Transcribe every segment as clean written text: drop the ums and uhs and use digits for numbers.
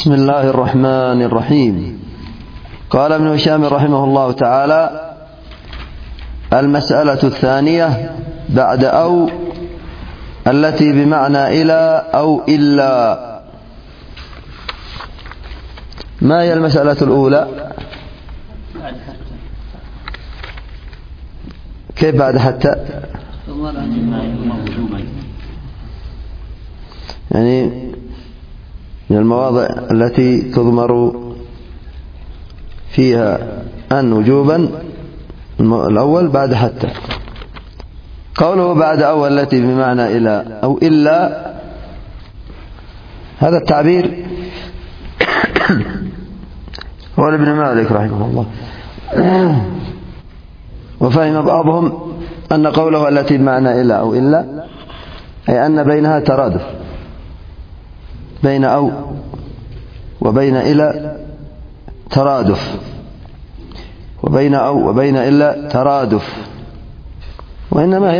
بسم الله الرحمن الرحيم. قال ابن هشام رحمه الله تعالى: المسألة الثانية بعد أو التي بمعنى إلى أو إلا. ما هي المسألة الأولى؟ كيف بعد حتى؟ يعني من المواضع التي تضمر فيها أن وجوبا الأول بعد حتى. قوله بعد أول التي بمعنى إلى أو إلا، هذا التعبير هو ابن مالك رحمه الله. وفهم بعضهم أن قوله التي بمعنى إلى أو إلا أي أن بينها ترادف، بين أو وبين إلى ترادف، وبين أو وبين إلا ترادف، وإنما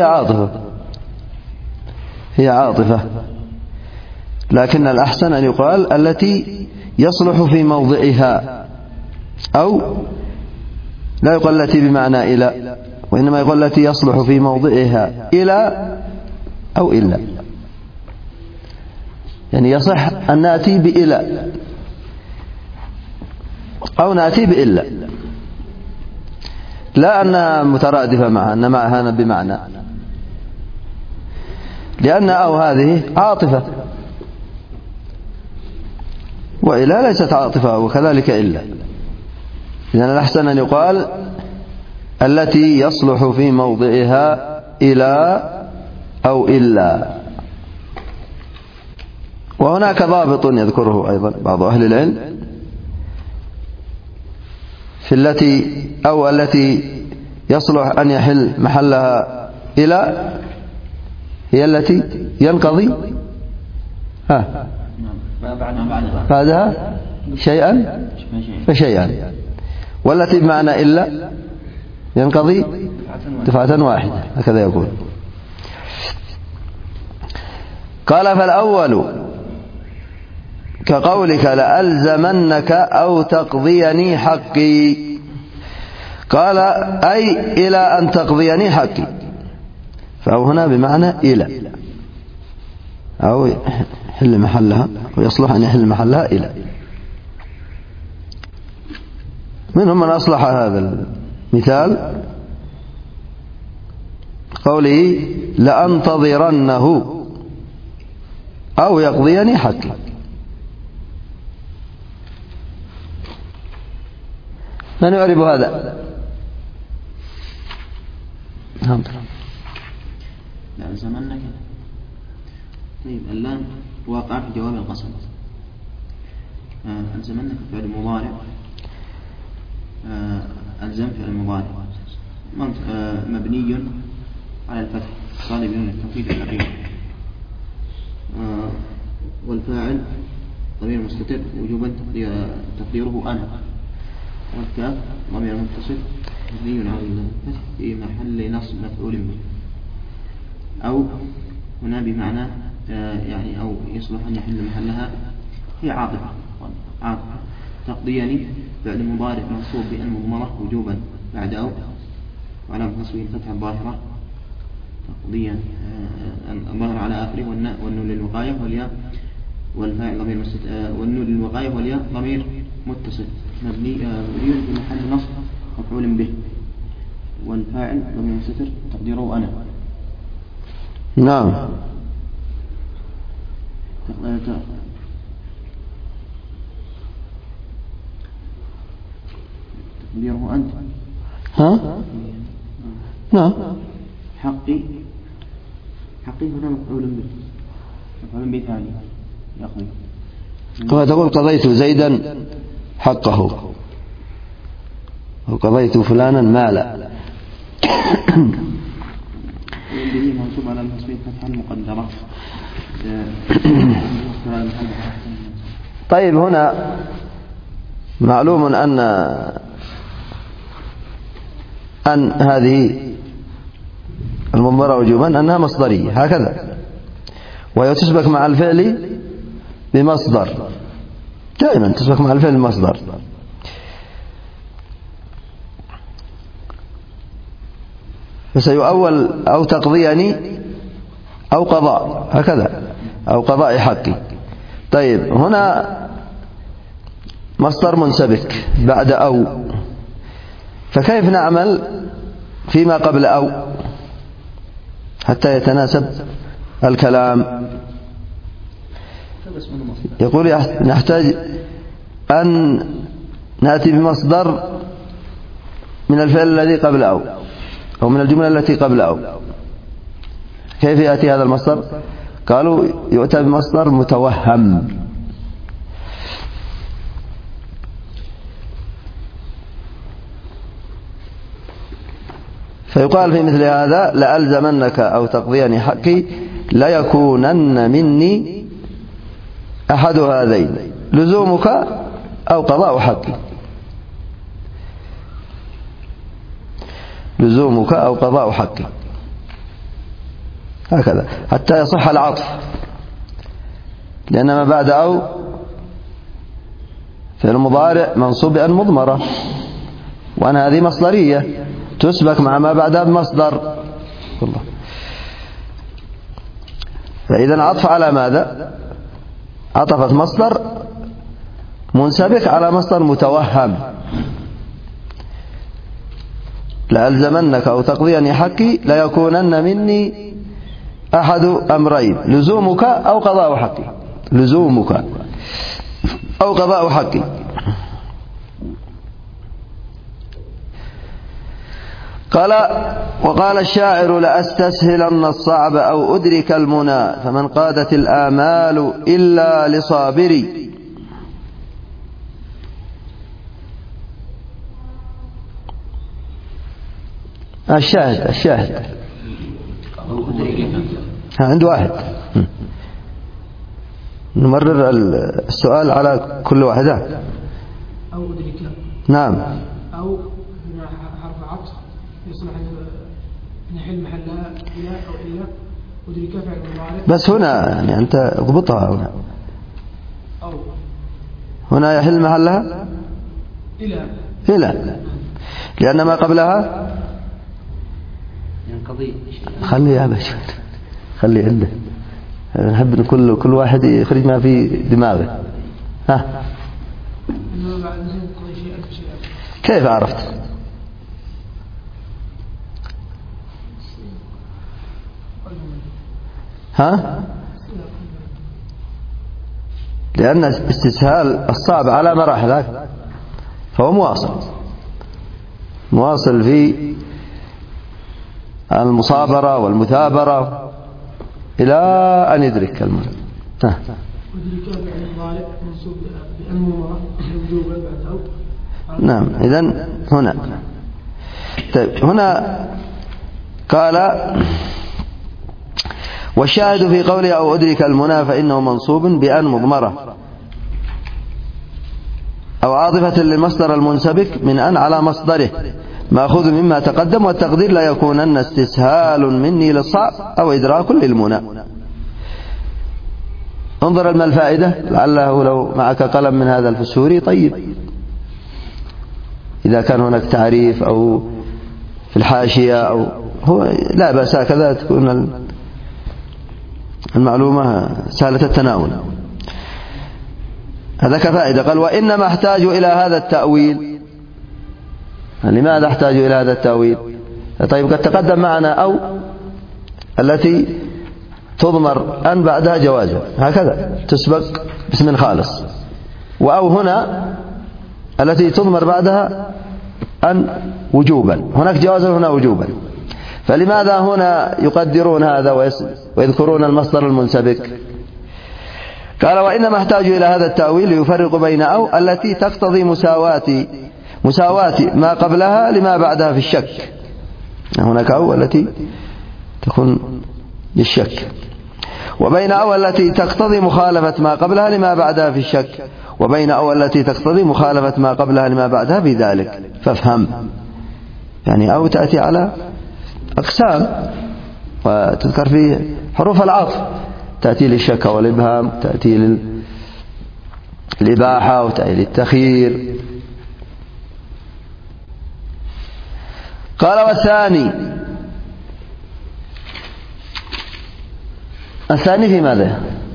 هي عاطفة، لكن الأحسن أن يقال التي يصلح في موضعها، أو لا يقال التي بمعنى إلى، وإنما يقال التي يصلح في موضعها إلى أو إلا. يعني يصح أن نأتي بإلى أو نأتي بإلا، لا أنها مترادفة معها، أن معها بمعنى، لأن أو هذه عاطفة وإلا ليست عاطفة، وكذلك إلا. إذن الأحسن أن يقال التي يصلح في موضعها إلى أو إلا. وهناك ضابط يذكره أيضا بعض أهل العلم في التي يصلح أن يحل محلها إلى، هي التي ينقضي بعدها شيئا فشيئا، والتي بمعنى إلا ينقضي دفعة واحدة، هكذا يقول. قال: فالأول كقولك لألزمنك أو تقضيني حقي. قال: أي إلى أن تقضيني حقي، فأو هنا بمعنى إلى، أو يحل محلها، ويصلح أن يحل محلها إلى. منهم من أصلح هذا المثال قوله لأنتظرنه أو يقضيني حقي. من يعرف هذا؟ لا زمنك. طيب اللام واقع في جواب القسم. ألزمنك فعل مضارع، ألزم فعل مضارع مبني على الفتح طالب من التوكيد الأخير، والفاعل ضمير مستتر وجوبا تقديره أنا، والكاف ضمير متصل مبني على الفتح في محل نصب مفعول به. أو هنا بمعنى يعني أو يصلح أن يحل محلها، هي عاطفة. تقضيني فعل مضارع منصوب بأن مضمرة وجوبا بعد أو، وعلامة نصبه الفتحة الظاهرة تقضيا الظاهر على آخره، والنون للوقاية والياء، والفاعل ضمير والنون للوقاية والياء ضمير متصل مبني في محل نصب مفعول به، والفاعل ضمير مستتر تقديره أنا. نعم. تقديره أنت. نعم. حقي هنا مفعول به، مفعول به ثاني يا أخي. كما تقول قضيت زيدا حقه، وقضيت فلانا مالا. به منصوب على النصب فتحا مقدرة. طيب هنا معلوم أن هذه المضمرة وجوبا أنها مصدرية هكذا، وهي تشبك مع الفعل بمصدر دائما تسبق مع الفعل المصدر. فسيؤول أو تقضيني أو قضاء، هكذا، أو قضاء حقي. طيب هنا مصدر منسبك بعد أو، فكيف نعمل فيما قبل أو حتى يتناسب الكلام؟ يقول نحتاج أن نأتي بمصدر من الفعل الذي قبل أو من الجملة التي قبل أو. كيف يأتي هذا المصدر؟ قالوا يؤتى بمصدر متوهم. فيقال في مثل هذا لألزمنك أو تقضيني حقي ليكونن مني أحد هذين، لزومك أو قضاء حقي، لزومك أو قضاء حقي، هكذا حتى يصح العطف، لأن ما بعد أو في المضارع منصوب بأن مضمرة، وأن هذه مصدرية تسبك مع ما بعدها بمصدر. فإذا عطف على ماذا؟ عطفت مصدر منسبك على مصدر متوهم. لألزمنك أو تقضيني حقي ليكونن مني أحد أمرين، لزومك أو قضاء حقي، لزومك أو قضاء حقي. قال وقال الشاعر لأستسهلن الصعب أو أدرك المنى فمن قادت الآمال إلا لصابري. الشاهد عند واحد، نمرر السؤال على كل واحدة. أو أدرك، نعم، أو هنا حرف عطف يصلح أن يحل محلها إلى أو إلا. أدرك فعل مضارع، بس هنا يعني أنت اضبطها هنا، أو هنا يحل محلها إلى، لأن ما قبلها ينقضي. خلي هذا خلي عنده، نحب ان كل واحد يخرج ما في دماغه. ها كيف عرفت؟ ها لأن استسهال الصعب على مراحل، فهو مواصل في المصابرة والمثابرة إلى أن يدرك المعنى. نعم. إذن هنا طيب هنا قال والشاهد في قوله أو أدرك المنى فإنه منصوب بأن مضمرة أو عاطفة للمصدر المنسبك من أن على مصدره مأخوذ مما تقدم، والتقدير لا يكونن استسهال مني للصعب أو إدراك للمنى. انظر الماء الفائدة، لعله لو معك قلم من هذا الفسوري طيب، إذا كان هناك تعريف أو في الحاشية أو هو لا بأس، هكذا تكون المعلومة سهلة التناول. هذا كفائدة. قال وإنما احتاج إلى هذا التأويل. لماذا احتاج إلى هذا التأويل؟ طيب قد تقدم معنا أو التي تضمر أن بعدها جوازا، هكذا تسبق باسم خالص، وأو هنا التي تضمر بعدها أن وجوبا، هناك جوازا هنا وجوبا. فلماذا هنا يقدرون هذا ويذكرون المصدر المنسبك؟ قال وإنما احتاج إلى هذا التأويل ليفرق بين أو التي تقتضي مساواة ما قبلها لما بعدها في الشك. هناك أو التي تكون للشك، وبين أو التي تقتضي مخالفة ما قبلها لما بعدها في الشك، وبين أو التي تقتضي مخالفة ما قبلها لما بعدها في ذلك. فافهم يعني أو تأتي على أقسام وتذكر في حروف العطف، تأتي للشك والإبهام، تأتي الإباحة وتأويل التخيير. قال والثاني، الثاني في ماذا؟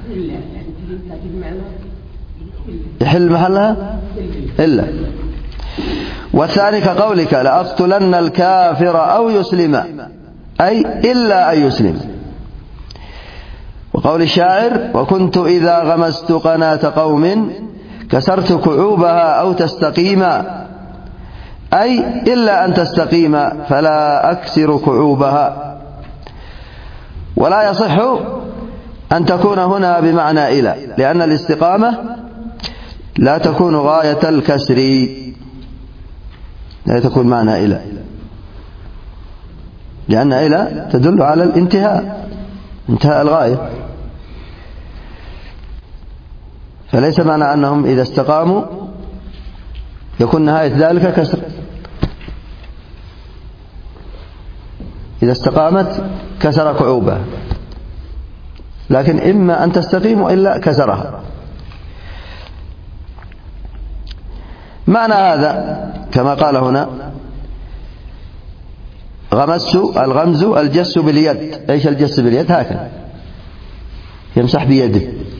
يحل محلها إلا. والثاني كقولك لأقتلن الكافر أو يسلم، أي إلا أن يسلم. وقول الشاعر وكنت إذا غمست قناة قوم كسرت كعوبها أو تستقيم، أي إلا أن تستقيم فلا أكسر كعوبها. ولا يصح أن تكون هنا بمعنى إلى، لأن الاستقامة لا تكون غاية الكسر، لا تكون معنى إلى، لأن إلى تدل على الانتهاء، انتهاء الغاية. فليس معنى أنهم إذا استقاموا يكون نهاية ذلك كسر. إذا استقامت كسر كعوبها، لكن إما أن تستقيم وإلا كسرها. معنى هذا كما قال هنا الغمز الجس باليد. ايش الجس باليد؟ هكذا يمسح بيده،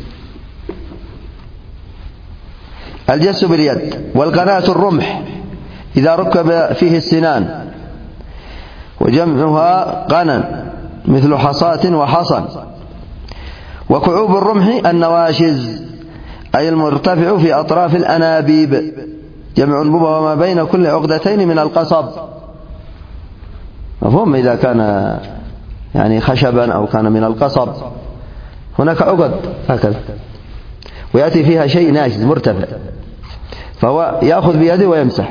الجس باليد. والقناة الرمح إذا ركب فيه السنان، وجمعها قنا مثل حصاة وحصن. وكعوب الرمح النواشز، أي المرتفع في أطراف الأنابيب، جمع أنبوبة وما بين كل عقدتين من القصب. مفهوم؟ إذا كان يعني خشبا أو كان من القصب هناك عقد هكذا، ويأتي فيها شيء ناشز مرتفع، فهو يأخذ بيده ويمسح.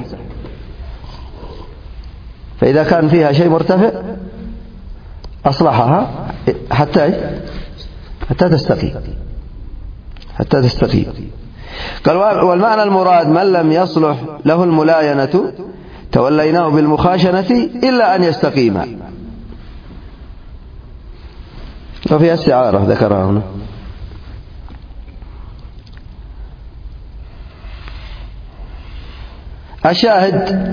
فإذا كان فيها شيء مرتفع أصلحها حتى تستقيم. قال والمعنى المراد من لم يصلح له الملاينة توليناه بالمخاشنة إلا أن يستقيم. وفيها استعارة ذكرها هنا. الشاهد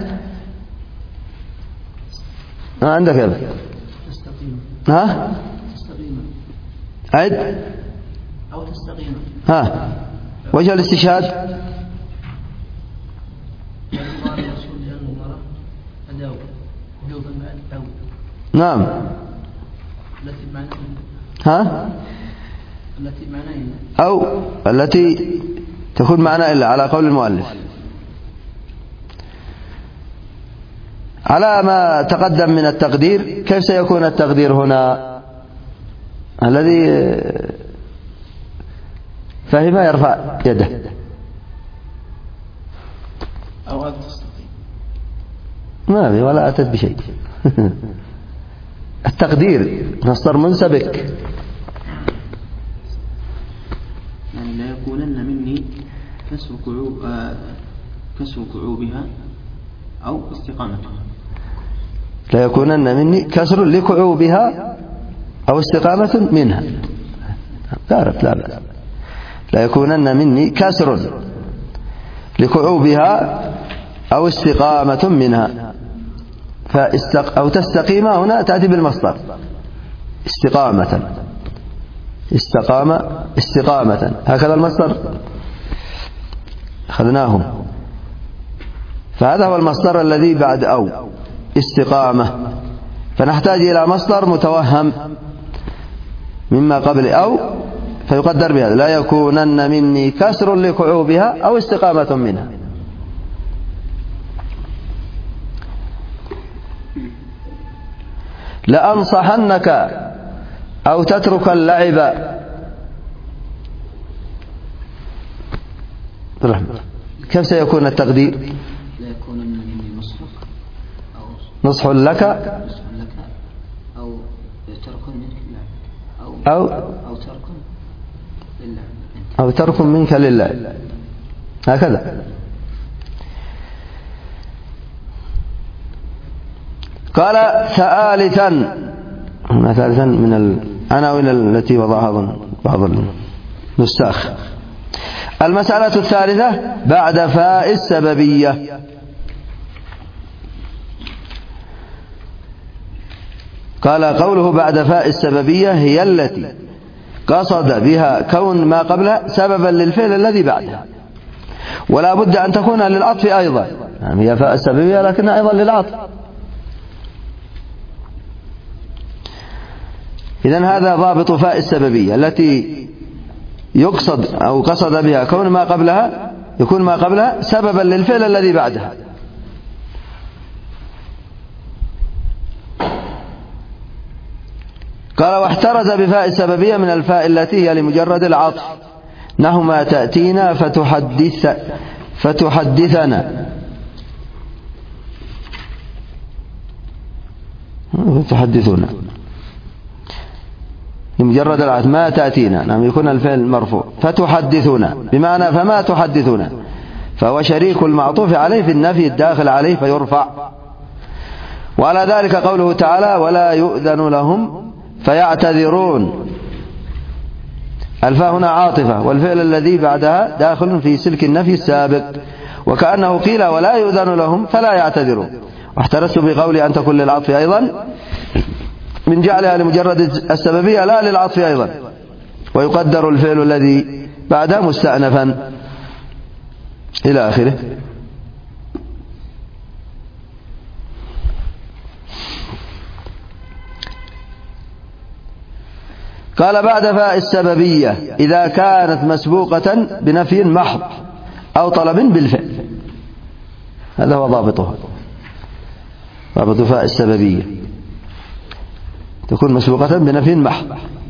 ما عندك هذا؟ ها؟ عد أو تستقيم. ها وجه الاستشهاد نعم. ها أو التي تكون معنا إلا على قول المؤلف. على ما تقدم من التقدير، كيف سيكون التقدير هنا؟ الذي فهم يرفع يده. أو تستقيم ما في ولا أتت بشيء. التقدير مصدر منسبك. يعني لا يكونن مني كسر كعوبها أو استقامتها. لا يكونن مني كسر لكعوبها أو استقامة منها. تعرف لا بأس. لا يكونن مني كسر لكعوبها أو استقامة منها. أو تستقيم هنا تأتي بالمصدر استقامة هكذا المصدر أخذناه. فهذا هو المصدر الذي بعد أو استقامة. فنحتاج إلى مصدر متوهم مما قبل أو، فيقدر بهذا لا يكونن مني كسر لكعوبها أو استقامة منها. لأنصحنك أو تترك اللعب. كيف سيكون التقدير؟ لا يكونن مني نصح لك أو ترك منك أو ترك منك لله، هكذا. قال ثالثا من العناوين التي وضعها بعض النساخ. المسألة الثالثة بعد فاء السببية. قال قوله بعد فاء السببية هي التي قصد بها كون ما قبلها سببا للفعل الذي بعدها، ولا بد أن تكون للعطف أيضا، يعني هي فاء السببية لكنها أيضا للعطف. إذن هذا ضابط فاء السببية التي يقصد أو قصد بها كون ما قبلها، يكون ما قبلها سببا للفعل الذي بعدها. قال واحترز بفاء السببية من الفاء التي هي لمجرد العطف، نحو ما تأتينا فتحدثنا لمجرد العطف ما تأتينا، نعم يكون الفعل مرفوع، فتحدثنا بمعنى فما تحدثنا، فهو شريك المعطوف عليه في النفي الداخل عليه فيرفع. وعلى ذلك قوله تعالى ولا يؤذن لهم فيعتذرون، الفاء هنا عاطفة والفعل الذي بعدها داخل في سلك النفي السابق، وكأنه قيل ولا يؤذن لهم فلا يعتذرون. واحترزت بقولي أن تكون للعطف أيضا من جعلها لمجرد السببية لا للعطف أيضا، ويقدر الفعل الذي بعدها مستأنفا إلى آخره. قال بعد فاء السببية إذا كانت مسبوقة بنفي محض أو طلب بالفعل، هذا هو ضابطها، ضابط فاء السببية تكون مسبوقة بنفي محض.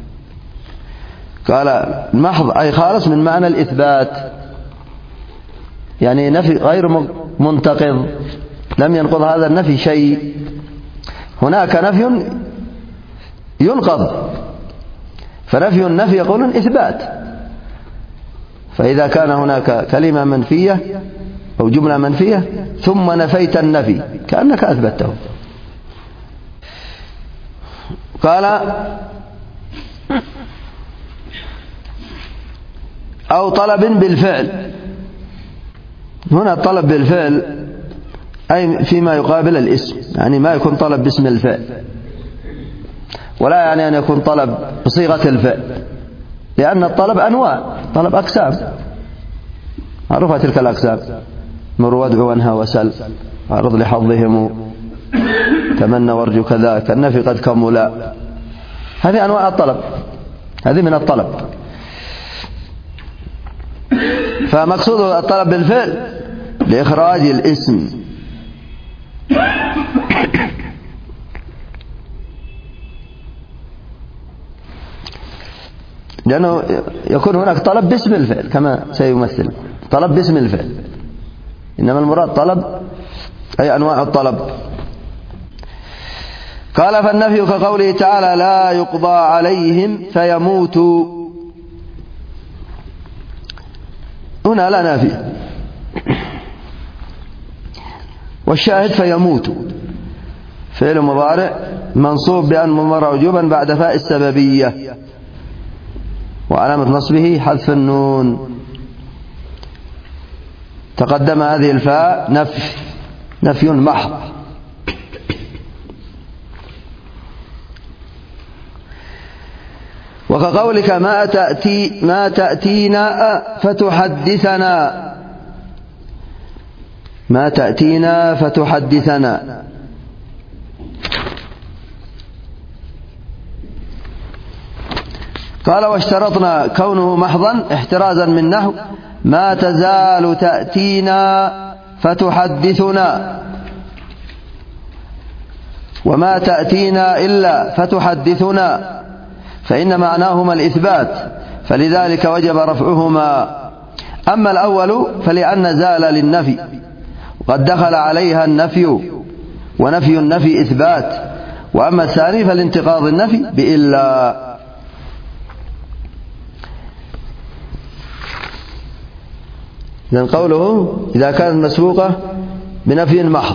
قال المحض أي خالص من معنى الإثبات، يعني نفي غير منتقض، لم ينقض هذا النفي شيء. هناك نفي ينقض، فنفي النفي يقولون إثبات، فإذا كان هناك كلمة منفية أو جملة منفية ثم نفيت النفي كأنك أثبته. قال أو طلب بالفعل، هنا الطلب بالفعل أي فيما يقابل الاسم، يعني ما يكون طلب باسم الفعل، ولا يعني أن يكون طلب بصيغة الفعل، لأن الطلب أنواع، طلب أقسام معروفة تلك الأقسام، مر وادع وانهى وسل، عرض لحظهم، تمنى وارجو كذا، كالنفي قد كملا، هذه أنواع الطلب، هذه من الطلب. فمقصود الطلب بالفعل لإخراج الاسم، لأنه يكون هناك طلب باسم الفعل كما سيمثل، طلب باسم الفعل، إنما المراد طلب أي أنواع الطلب. قال فالنفي كقوله تعالى لا يقضى عليهم فيموتوا، هنا لا نافي، والشاهد فيموت فعل مضارع منصوب بأن مضمر وجوبا بعد فاء السببية، وعلامة نصبه حذف النون. تقدم هذه الفاء نفي محض. وكقولك ما تأتينا فتحدثنا، ما تأتينا فتحدثنا، قال واشترطنا كونه محضا احترازا من نحو ما تزال تأتينا فتحدثنا، وما تأتينا إلا فتحدثنا، فإن معناهما الإثبات، فلذلك وجب رفعهما. أما الأول فلأن زال للنفي وقد دخل عليها النفي، ونفي النفي إثبات، وأما الثاني فلانتقاض النفي بإلا. إذن قوله إذا كانت مسبوقة بنفي محض،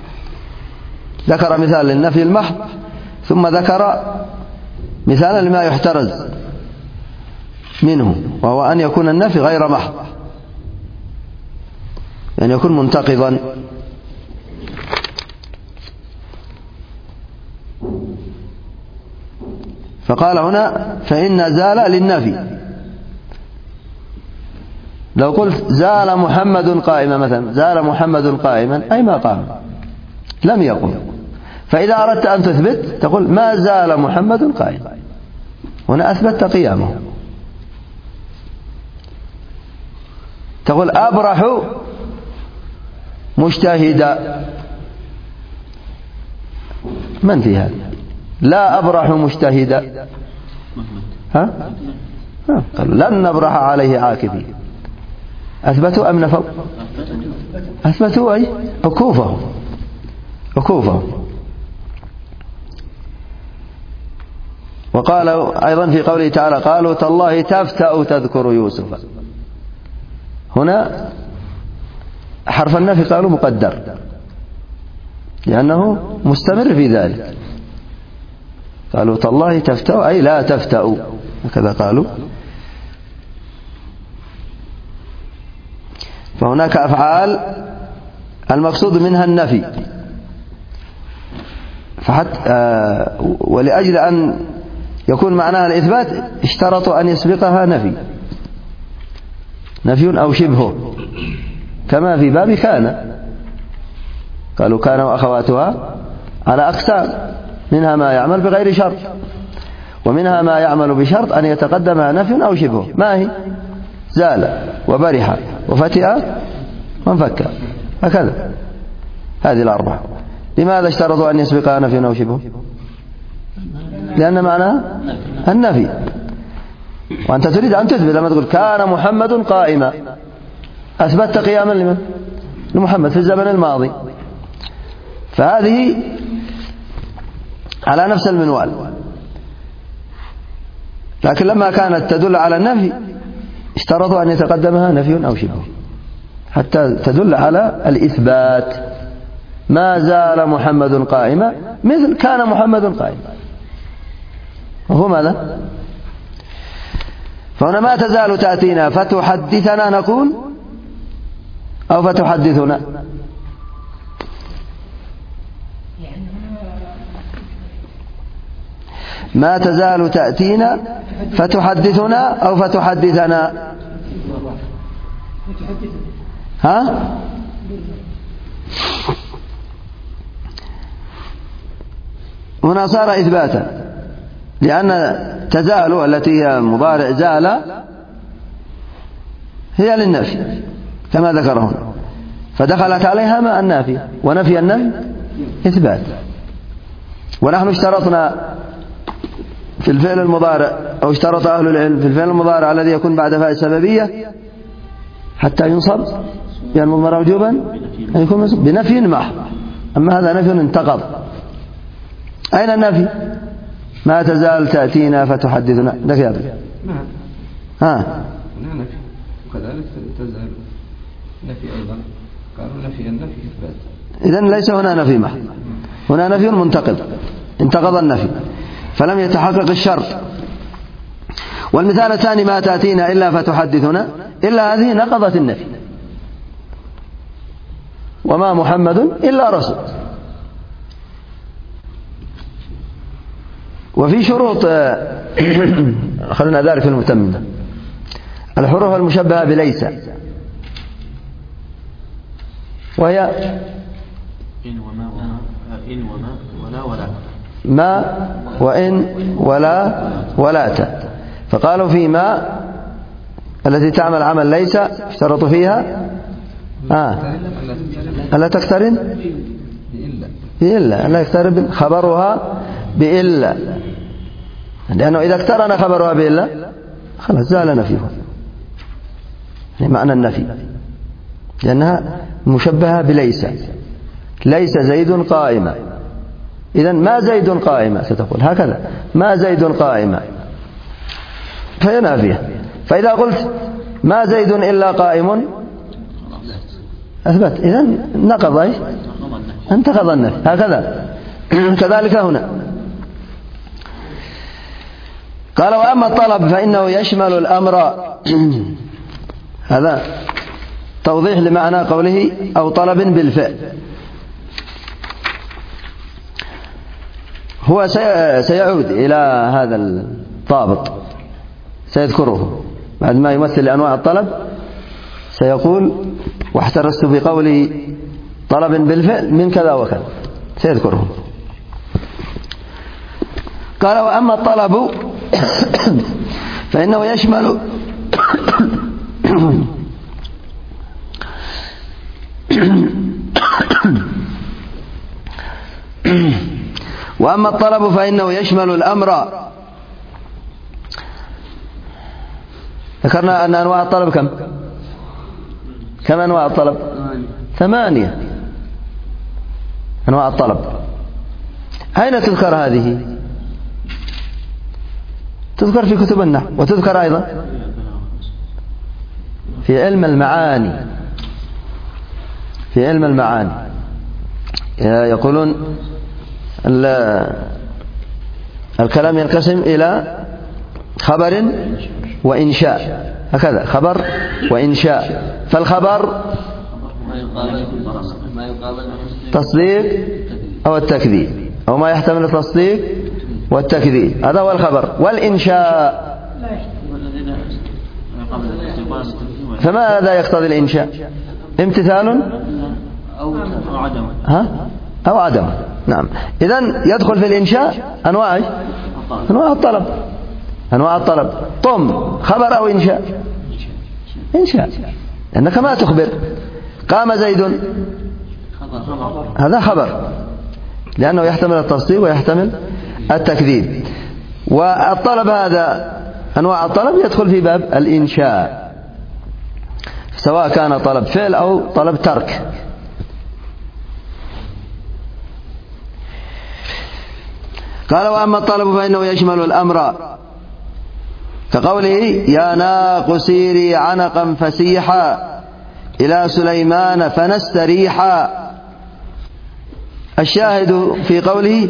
ذكر مثال للنفي المحض ثم ذكر مثالا لما يحترز منه، وهو أن يكون النفي غير محض، يعني يكون منتقضا. فقال هنا فإن زال للنفي. لو قلت زال محمد قائما مثلا، زال محمد قائما أي ما قام، لم يقم. فإذا أردت أن تثبت تقول ما زال محمد قائما، هنا أثبت قيامه. تقول أبرح مجتهدا، من في هذا؟ لا أبرح مجتهدا، ها؟ قالوا لن نبرح عليه عاكفين. أثبتوا أم نفوا؟ أثبتوا أي عكوفهم. وقالوا أيضا في قوله تعالى قالوا تالله تفتأ تذكر يوسف. هنا حرف النفي قالوا مقدر لأنه مستمر في ذلك. قالوا تالله تفتأ أي لا تفتأ، هكذا قالوا. فهناك أفعال المقصود منها النفي، ولأجل أن يكون معناها الإثبات اشترطوا أن يسبقها نفي أو شبهه، كما في باب كان. قالوا كان وأخواتها على أقسام، منها ما يعمل بغير شرط، ومنها ما يعمل بشرط أن يتقدمها نفي أو شبهه. ما هي؟ زال وبرح وفتئ وانفك، هكذا. هذه الأربعة. لماذا اشترطوا أن يسبقها نفي أو شبهه؟ لأن معناها النفي. وأنت تريد أن تثبت، لما تقول كان محمد قائما أثبتت قياما لمن؟ لمحمد في الزمن الماضي. فهذه على نفس المنوال. لكن لما كانت تدل على النفي اشترطوا أن يتقدمها نفي أو شبه حتى تدل على الإثبات. ما زال محمد قائما مثل كان محمد قائما، وهو ماذا؟ فهنا ما تزال تأتينا فتحدثنا نقول أو فتحدثنا؟ ما تزال تأتينا فتحدثنا أو فتحدثنا؟ ها؟ هنا صار إثباتا، لأن تزال التي هي مضارع زال هي للنفي كما ذكرهم، فدخلت عليها ما النافي، ونفي النفي إثبات. ونحن اشترطنا في الفعل المضارع، أو اشترط أهل العلم في الفعل المضارع الذي يكون بعد فاء السببية حتى ينصب يعني المضمر وجوبا أن يكون بنفي محض. أما هذا نفي انتقض. أين النفي؟ ما تزال تأتينا فتحدثنا، لك يا أبي. ها نفي، وكذلك تزال نفي أيضا. قالوا نفي النفي إثبات. إذن ليس هنا نفي محض، هنا نفي منتقض، انتقض النفي فلم يتحقق الشرط. والمثال الثاني ما تأتينا إلا فتحدثنا، إلا هذه نقضت النفي. وما محمد إلا رسول. وفي شروط خلنا ذلك في المتممة، الحروف المشبهة بليس، وهي إن وما ولا ولا ما وإن ولا ولاة. فقالوا في ما التي تعمل عمل ليس اشترطوا فيها ألا تقترن بإلا، ألا يقترن خبرها بإلا، لأنه إذا اقترن خبرها بإلا خلاص زال نفيها، يعني معنى النفي، لأنها مشبهة بليس. ليس زيد قائما، إذن ما زيد قائما ستقول هكذا، ما زيد قائما فهي نافية. فإذا قلت ما زيد إلا قائم أثبت، إذن نقض انتقض النفي، هكذا. كذلك هنا قال وأما الطلب فإنه يشمل الأمر. هذا توضيح لمعنى قوله أو طلب بالفعل. هو سيعود إلى هذا الضابط، سيذكره بعد ما يمثل أنواع الطلب، سيقول واحترست بقوله طلب بالفعل من كذا وكذا، سيذكره. قال وأما الطلب فإنه يشمل وأما الطلب فإنه يشمل الأمر. ذكرنا أن أنواع الطلب كم أنواع الطلب؟ 8 أنواع الطلب. أين تذكر هذه؟ تذكر في كتب النحو، وتذكر أيضا في علم المعاني. في علم المعاني يقولون الكلام ينقسم إلى خبر وإنشاء، هكذا خبر وإنشاء. فالخبر تصديق أو التكذيب، أو ما يحتمل التصديق والتكذيب، هذا هو الخبر. والإنشاء فماذا يقتضي الإنشاء؟ امتثال أو عدم. نعم. إذن يدخل في الإنشاء أنواع الطلب. أنواع الطلب طم خبر أو إنشاء؟ إنشاء، لأنك ما تخبر قام زيد، هذا خبر لأنه يحتمل التصديق ويحتمل التكذيب. والطلب هذا أنواع الطلب يدخل في باب الإنشاء، سواء كان طلب فعل أو طلب ترك. قال وأما الطلب فإنه يشمل الأمر، كقوله يا ناق سيري عنقا فسيحا إلى سليمان فنستريحا. الشاهد في قوله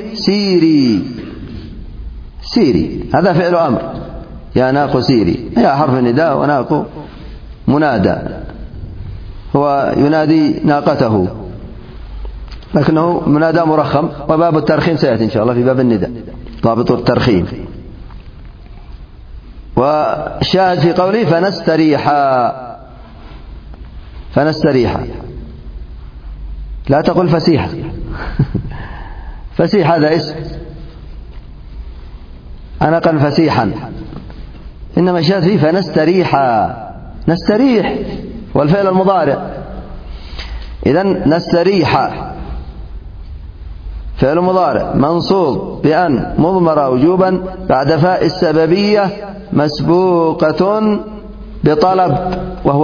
سيري هذا فعل أمر، يا ناق سيري هي حرف نداء، وناق منادى، هو ينادي ناقته لكنه منادى مرخم، وباب الترخيم سيأتي إن شاء الله في باب النداء، ضابط الترخيم. والشاهد في قوله فنستريحا، لا تقل فسيحا فسيح هذا اسم، عنقا فسيحا، إنما الشاهد فيه فنستريحا، نستريح والفعل المضارع. إذن نستريح فعل مضارع منصوب بأن مضمرة وجوبا بعد فاء السببية مسبوقة بطلب وهو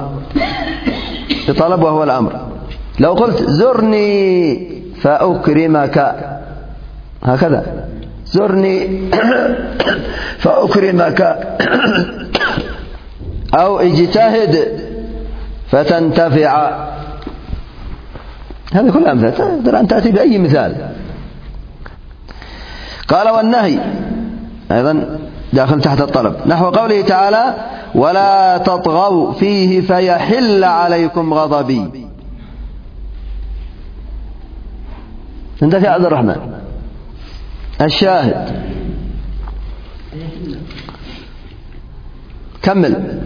الأمر. لو قلت زرني فأكرمك، هكذا زرني فأكرمك، أو اجتهد فتنتفع، هذه كلها أمثال تقدر أن تأتي بأي مثال. قال والنهي أيضا داخل تحت الطلب، نحو قوله تعالى ولا تطغوا فيه فيحل عليكم غضبي. انت في عبد الرحمن الشاهد كمل.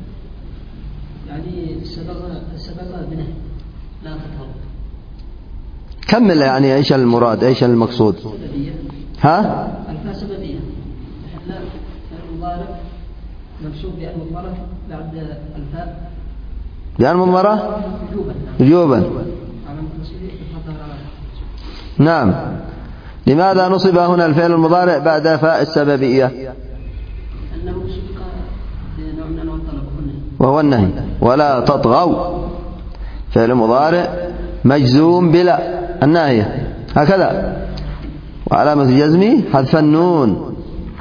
يعني سبق بنهي لا تطغوا، كمل يعني ايش المراد، ايش المقصود؟ ها؟ الفاء سببية، لا المضارع منصوب بأن مضمرة بعد الفاء بأن مضمرة وجوبا. نعم. لماذا نصب هنا الفعل المضارع بعد فاء السببية؟ أنه سبق بنوع من أنواع الطلب وهو النهي. ولا تطغوا فعل مضارع مجزوم بلا الناهية هكذا، وعلامة جزمه حذف النون.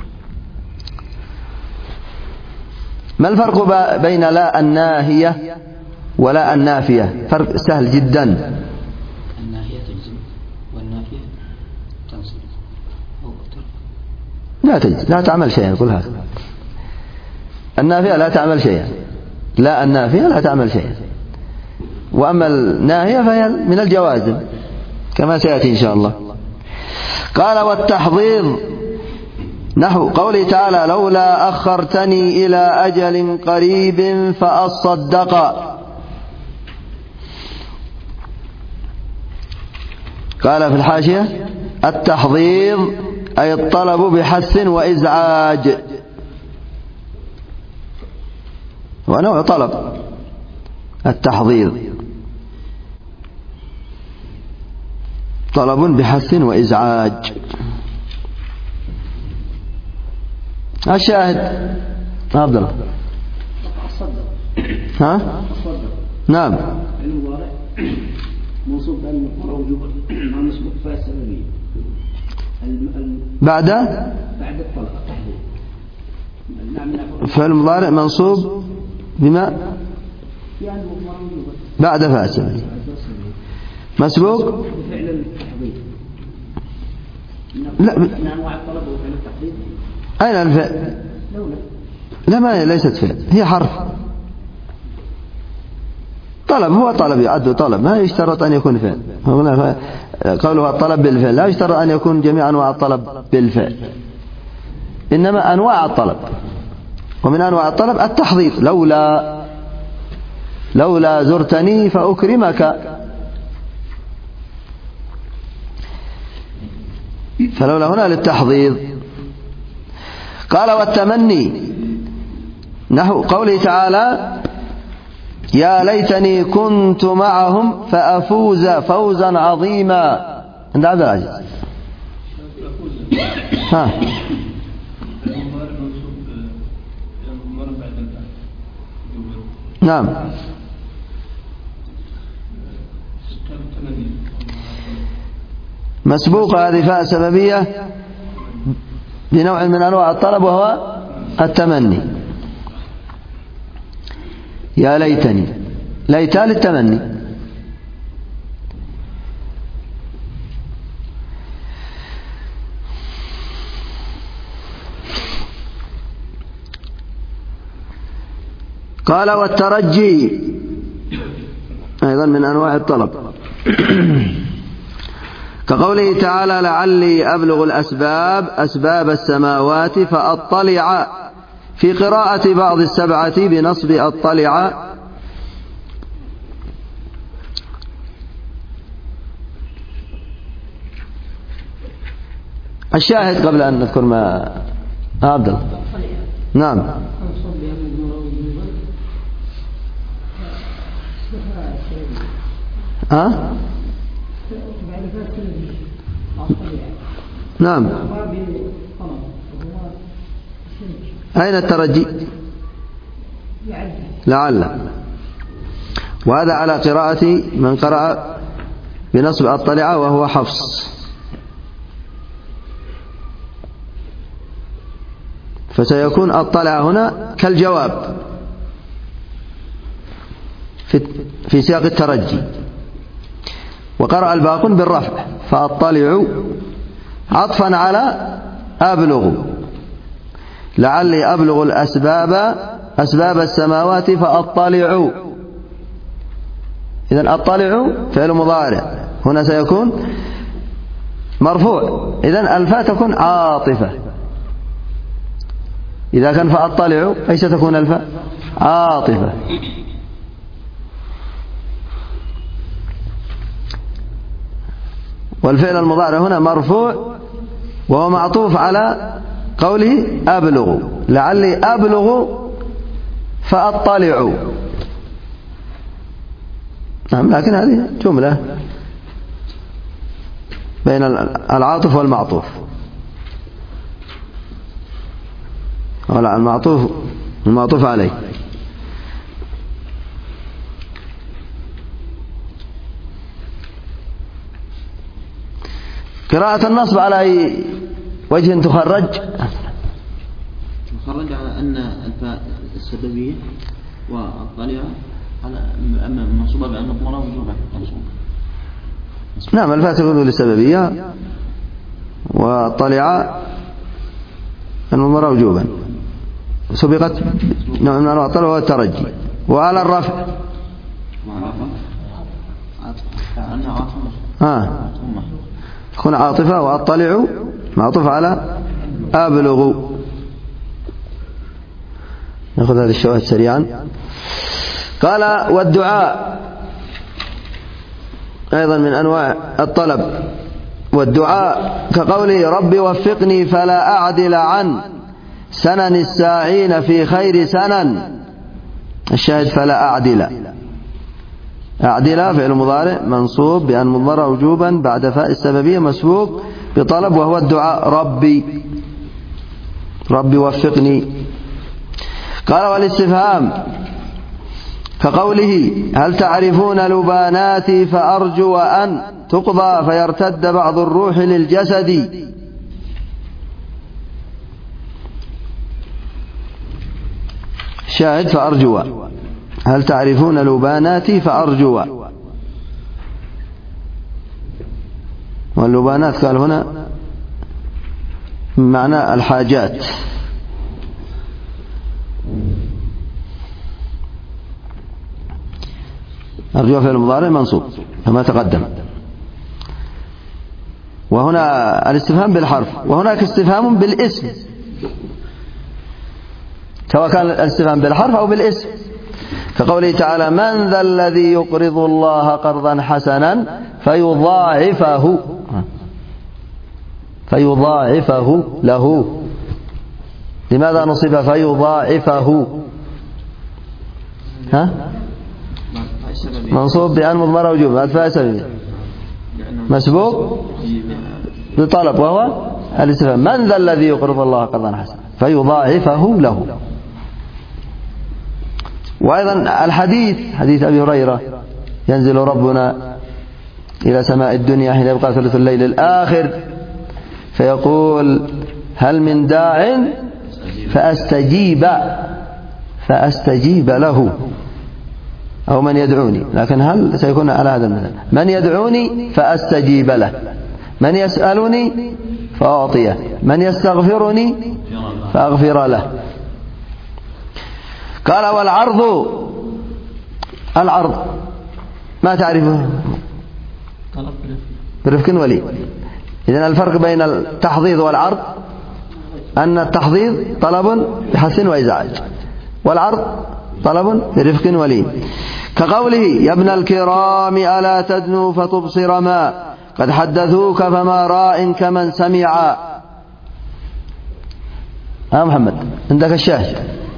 ما الفرق بين لا الناهية ولا النافية؟ فرق سهل جدا. الناهية تجزم والنافية تنصب أو ترك. لا تجزم، لا تعمل شيئا، قل هذا. النافية لا تعمل شيئا، لا النافية لا تعمل شيئا. وأما الناهية فهي من الجوازم كما سيأتي إن شاء الله. قال والتحضيض نحو قوله تعالى لولا أخرتني إلى أجل قريب فأصدق. قال في الحاشية التحضيض أي الطلب بحث وإزعاج، ونوع طلب التحضيض طلب بحث وإزعاج. الشاهد عبد الله ها نعم المضارع منصوب بالمضارع وجوبا مع مسبوق فاء السببية بعد الطلب التحضير. فعل المضارع منصوب بما بعد فاء السببية مسبوق بفعل التحضير. لا من أنواع الطلب وفعل التحضير. أين الفعل؟ لا ما ليست فعل، هي حرف طلب. هو طلب يعد طلب، ما يشترط أن يكون فعل. قوله الطلب بالفعل لا يشترط أن يكون جميع أنواع الطلب بالفعل، إنما أنواع الطلب. ومن أنواع الطلب التحضير لولا زرتني فأكرمك. فلولا هنا للتحضير. قال والتمني نحو قوله تعالى يا ليتني كنت معهم فأفوز فوزا عظيما عند عبد العزيز. ها نعم مسبوق هذه فاء سببية بنوع من أنواع الطلب وهو التمني. يا ليتني ليتا للتمني. قال والترجي أيضا من أنواع الطلب كقوله تعالى لعلي أبلغ الأسباب أسباب السماوات فأطلع، في قراءة بعض السبعة بنصب أطلع. الشاهد قبل أن نذكر ما عبد الله نعم ها نعم أين الترجي؟ لعل. وهذا على قراءة من قرأ بنصب الطلعة وهو حفص، فسيكون الطلعة هنا كالجواب في سياق الترجي. وقرأ الباقون بالرفع فأطلع عطفا على أبلغ لعلي أبلغ الأسباب أسباب السماوات فأطلع. إذن أطلع فعل مضارع هنا سيكون مرفوع، إذن الفاء تكون عاطفة. إذا كان فأطلع أي ستكون الفاء عاطفة. والفعل المضارع هنا مرفوع وهو معطوف على قوله أبلغ لعلي أبلغ فأطلع. نعم لكن هذه جملة بين العاطف والمعطوف. المعطوف عليه. قراءة النصب على أي وجه تخرج؟ تخرج على أن الفاء السببية والطلعة على أما منصوبة بأن مضمرة وجوبا. نعم الفاء تكون للسببية والطلعة المضمرة وجوبا سبقت نوع من أنواع الطلب والترجي. وعلى الرفع تكون عاطفة، وأطلع معطوف على أبلغ. نأخذ هذه الشواهد سريعا. قال والدعاء أيضا من أنواع الطلب. والدعاء كقوله رب وفقني فلا أعدل عن سنن الساعين في خير سنن. الشاهد فلا أعدل. أعدل فعل مضارع منصوب بأن مضمرة وجوبا بعد فاء السببية مسبوق بطلب، وهو الدعاء ربي وفقني. قال والاستفهام كقوله هل تعرفون لباناتي فأرجو أن تقضى فيرتد بعض الروح للجسد. شاهد فأرجو. هل تعرفون لباناتي فأرجو. واللبانات قال هنا معنى الحاجات. أرجو فعل المضارع منصوب كما تقدم. وهنا الاستفهام بالحرف، وهناك استفهام بالاسم، سواء كان الاستفهام بالحرف أو بالاسم، كقوله تعالى من ذا الذي يقرض الله قرضا حسنا فيضاعفه له. لماذا نصب فيضاعفه؟ منصوب بأن مضمرة وجوب بعد فاء سببية مسبوق بطلب، وهو الاستفهام من ذا الذي يقرض الله قرضا حسنا فيضاعفه له. وأيضا الحديث حديث أبي هريرة ينزل ربنا إلى سماء الدنيا حين يبقى ثلث الليل الآخر فيقول هل من داع فأستجيب له، أو من يدعوني، لكن هل سيكون على هذا المثال من يدعوني فأستجيب له، من يسألني فأعطيه، من يستغفرني فأغفر له. قال العرض ما تعرفه؟ برفق ولي. إذن الفرق بين التحضيض والعرض أن التحضيض طلب بحث وإزعاج، والعرض طلب برفق ولي. كقوله يا ابن الكرام ألا تدنو فتبصر ما قد حدثوك فما راء كمن سمع. محمد عندك الشاهد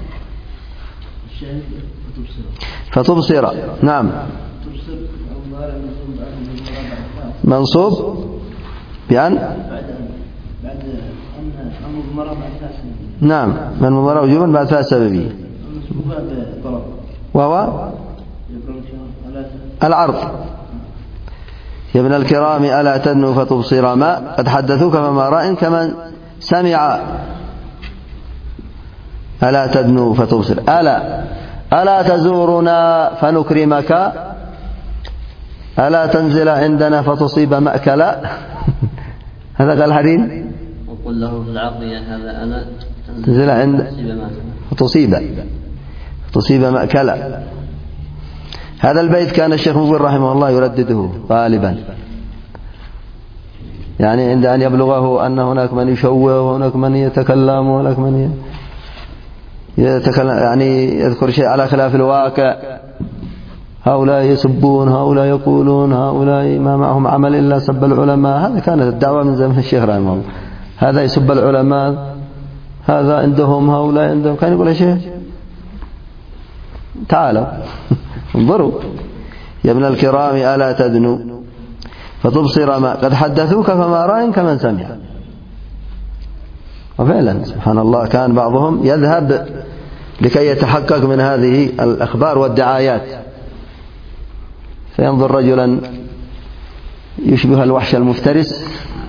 فتبصر. نعم منصوب بأن نعم من مضمرة وجوبا بعد فاء السببية، وهو العرض يا ابن الكرام ألا تدنو فتبصر ما قد حدثوك فما راء كمن سمع. ألا تدنو فتبصر. ألا تزورنا فنكرمك. ألا تنزل عندنا فتصيب مأكلا. هذا قال الحديث وقل له في العرض يا هذا أنا تنزل عند فتصيب مأكلا. هذا البيت كان الشيخ مقبل رحمه الله يردده غالبا، يعني عند أن يبلغه أن هناك من يشوه وهناك من يتكلم وهناك من يتكلم، يعني يذكر شيء على خلاف الواقع، هؤلاء يسبون، هؤلاء يقولون، هؤلاء ما معهم عمل إلا سب العلماء. هذا كانت الدعوة من زمن الشيخ رحمه الله، هذا يسب العلماء، هذا عندهم، هؤلاء عندهم. كان يقول يا شيخ تعالوا انظروا يا ابن الكرام ألا تدنو فتبصر ما قد حدثوك فما راء كمن سمع. وفعلا سبحان الله كان بعضهم يذهب لكي يتحقق من هذه الأخبار والدعايات، فينظر رجلا يشبه الوحش المفترس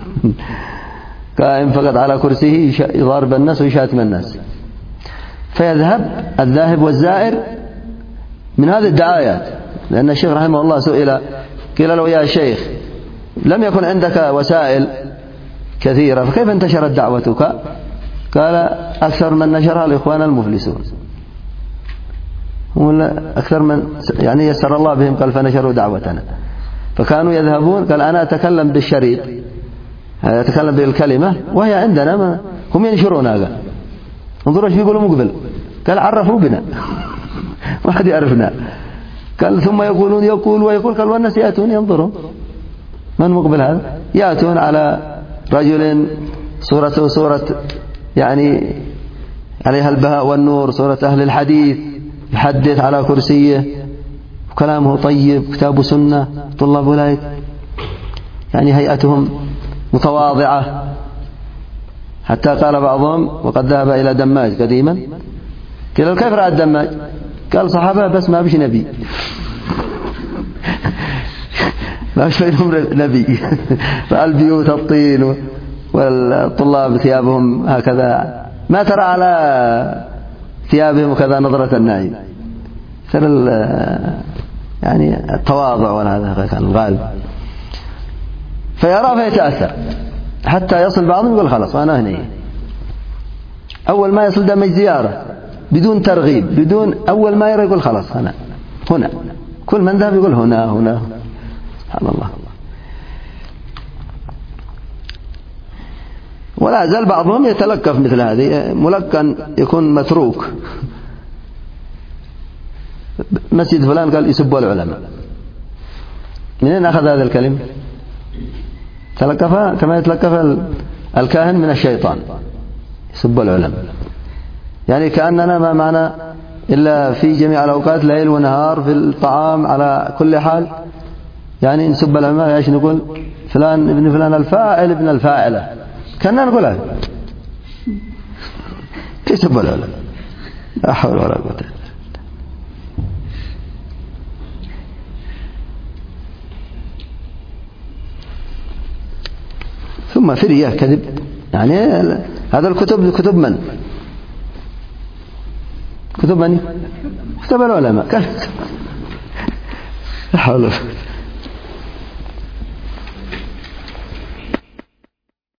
قائم فقط على كرسيه يضارب الناس ويشاتم الناس، فيذهب الذاهب والزائر من هذه الدعايات. لأن الشيخ رحمه الله سئل قيل له يا شيخ لم يكن عندك وسائل كثيرة فكيف انتشرت دعوتك؟ قال أكثر من نشرها الإخوان المفلسون، أكثر من يعني يسر الله بهم قال فنشروا دعوتنا. فكانوا يذهبون، قال أنا أتكلم بالشريط، أتكلم بالكلمة وهي عندنا، هم ينشرونها. قال انظروا ايش بيقولوا مقبل، قال عرفوا بنا ما حد يعرفنا. قال ثم يقولون يقول ويقول، قال والناس يأتون ينظرون من مقبل هذا، يأتون على رجل صورته صورة يعني عليها البهاء والنور، صورة أهل الحديث، يحدث على كرسيه وكلامه طيب، كتاب سنة، طلاب أولئك يعني هيئتهم متواضعة. حتى قال بعضهم وقد ذهب إلى دماج قديما، قال كيف رأى الدماج؟ قال صحابة بس ما بش نبي ما بش بينهم نبي. فالبيوت الطين والطلاب ثيابهم هكذا، ما ترى على ثيابهم وكذا نظرة النعيم، سر يعني التواضع، وهذا كان الغالب. فيرى فيتأثر حتى يصل بعضهم يقول خلاص وأنا هنا. أول ما يصل دمج زيارة بدون ترغيب، بدون أول ما يرى يقول خلاص أنا هنا، كل من ذهب يقول هنا هنا. سبحان الله. ولا زال بعضهم يتلكف مثل هذه، ملكن يكون متروك. مسجد فلان قال يسبوا العلماء، منين أخذ هذا الكلمة؟ تلكفها كما يتلكف الكاهن من الشيطان، يسبوا العلماء. يعني كأننا ما معنا إلا في جميع الأوقات ليل ونهار في الطعام على كل حال، يعني نسب العلماء ايش نقول؟ فلان ابن فلان الفاعل ابن الفاعلة، كنا نقول هذا يسب العلماء، لا حول ولا قوة. ثم في رياء كذب، يعني هذا الكتب كتب من؟ كتب من؟ كتب العلماء. لا حول ولا قوة.